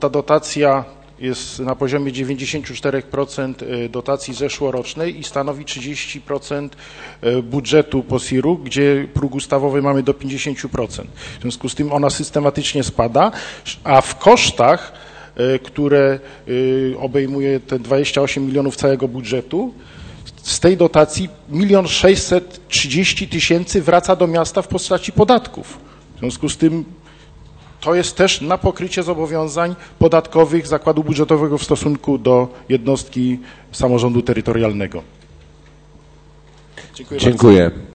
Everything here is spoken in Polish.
ta dotacja jest na poziomie 94% dotacji zeszłorocznej i stanowi 30% budżetu POSIR-u, gdzie próg ustawowy mamy do 50%. W związku z tym ona systematycznie spada, a w kosztach, które obejmuje te 28 milionów całego budżetu, z tej dotacji 1 630 000 wraca do miasta w postaci podatków. W związku z tym to jest też na pokrycie zobowiązań podatkowych zakładu budżetowego w stosunku do jednostki samorządu terytorialnego. Dziękuję.